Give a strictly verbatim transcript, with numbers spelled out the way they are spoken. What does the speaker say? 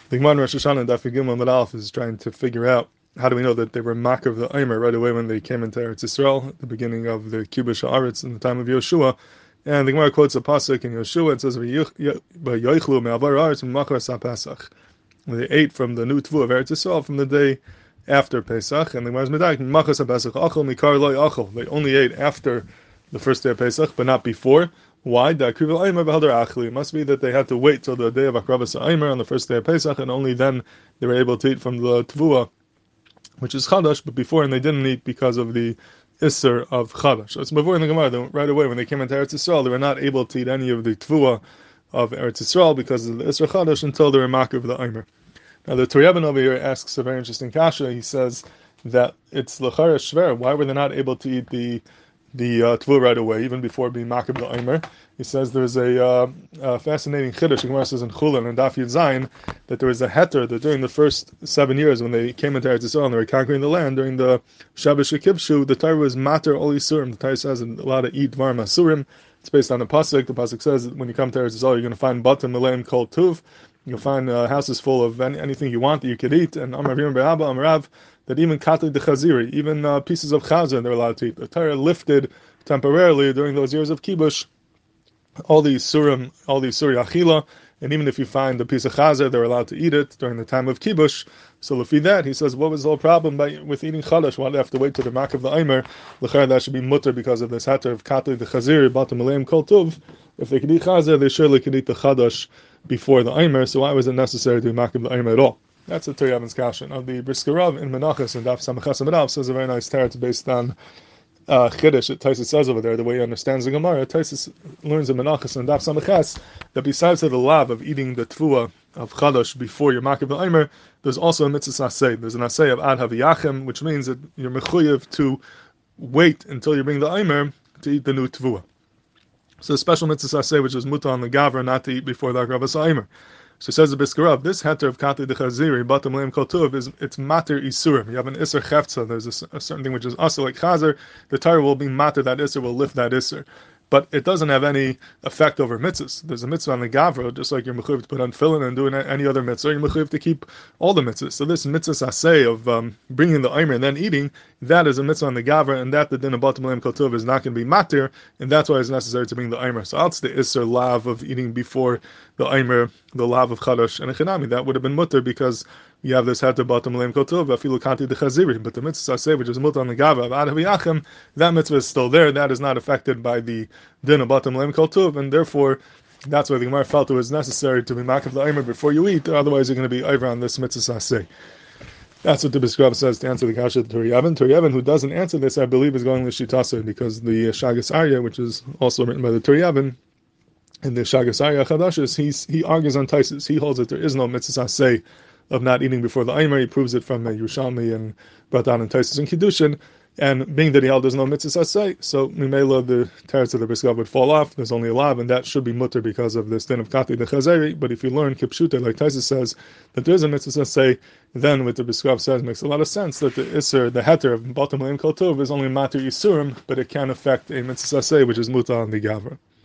The Gemara in Rosh Hashanah and Daf Gimel Amud Aleph is trying to figure out how do we know that they were Makav the Omer right away when they came into Eretz Yisrael at the beginning of the Kibush Haaretz in the time of Yoshua. And the Gemara quotes a pasuk in Yoshua. It says, "V'yoichlu me'avar haaretz machar Pesach." They ate from the new Tvu of Eretz Yisrael from the day after Pesach. And the Gemara is medak machar Pesach achol mikar loy achol. They only ate after the first day of Pesach, but not before. Why? It must be that they had to wait till the day of Akravas Aimer on the first day of Pesach, and only then they were able to eat from the Tvua, which is Chadash, but before and they didn't eat because of the Isser of Chadash. So it's before in the Gemara, right away when they came into Eretz Yisrael, they were not able to eat any of the Tvua of Eretz Yisrael because of the Isser Chadash until they were Makav the Aimer. Now the Tur Yevon over here asks a very interesting kasha. He says that it's L'chara Shver. Why were they not able to eat the the uh, Tvu right away, even before being Makab the Aimer? He says there's a, uh, a fascinating chiddush. The Gemara says in Chulin and Daf Yud Zayin that there was a heter that during the first seven years when they came into Eretz Yisrael and they were conquering the land, during the Shabbos Shekivshu, the Torah was mater ol Yisurim. The Torah says allowed to eat Dvar Masurim. It's based on the pasuk. The pasuk says that when you come to Eretz Yisrael, you're going to find batim milayim kol tuv. You'll find uh, houses full of any, anything you want that you could eat. And Amar Virim Be'aba Amarav, that even katli de chaziri, even uh, pieces of chazir, they're allowed to eat. The Torah lifted temporarily during those years of kibush all these surim, all these suri achila, and even if you find a piece of chazer, they're allowed to eat it during the time of kibush. So lefi that, he says, what was the whole problem by, with eating chadash? Why do they have to wait to the mak of the aimer? L'chayr, that should be mutter because of this hatter of katli the chazir, batam aleim kol tuv. If they could eat chazer, they surely could eat the chadash before the aimer. So why was it necessary to be mak of the aimer at all? That's the Tur Yevon's kasha. Now the Brisker Rav in Menachos and Daf Samachas Amadav says a very nice teretz based on Uh, Chiddush, that Taisus says over there, the way he understands the Gemara. Taisus learns in Menachos and Daf Samachas that besides the lav of eating the Tvua of Chadash before your Makav the Aimer, there's also a mitzvah asay. There's an asay of Ad Haviyachem, which means that you're mechuyev to wait until you bring the Aimer to eat the new Tvua. So a special mitzvah asay, which is muta on the Gavra, not to eat before the Akravas Aimer. So says the Brisker Rav, this heter of katli de chaziri, batam leim kol tuv, is it's mater isurim. You have an iser chefza. There's a, a certain thing which is also like chazer. The Torah will be mater that iser, will lift that iser, but it doesn't have any effect over mitzvahs. There's a mitzvah on the gavra, just like you're mechuyev to put on tefillin and doing any other mitzvah. You're mechuyev to keep all the mitzvahs. So this mitzvah asay of um, bringing the aimer and then eating, that is a mitzvah on the gavra, and that the din of batam leim kol tuv is not going to be mater, and that's why it's necessary to bring the aimer. So that's the iser lav of eating before the aimer, the lav of chadash and echinami. That would have been mutter because you have this heter batam leim kol tuv afilu kanti de chaziri. But the mitzvah asay, which is mutter on the gavra of ad haviyachem, that mitzvah is still there. That is not affected by the din of batam leim kol tuv, and therefore that's why the Gemara felt it was necessary to be makav the aimer before you eat. Otherwise, you're going to be over on this mitzvah asay. That's what the Brisker Rav says to answer the kasha of Tur Yevon. Tur Yevon, who doesn't answer this, I believe, is going to Shitasa, because the Shagas Arya, which is also written by the Tur Yevon, and the Shagas Arya Chadashis, he's, he argues on Taisus. He holds that there is no mitzvah asay of not eating before the aimer. He proves it from uh, Yerushalmi and brought down in Taisus and Kiddushin. And being that he held there's no mitzvah asay, so Mimela, the teretz of the Brisker Rav would fall off. There's only a lav, and that should be mutter because of this din of kati de chazeri. But if you learn kipshuta, like Taisus says, that there is a mitzvah asay, then what the Brisker Rav says makes a lot of sense that the iser, the heter of batam leim kol tuv is only mater yisurim, but it can affect a mitzvah asay, which is muta on the gavra.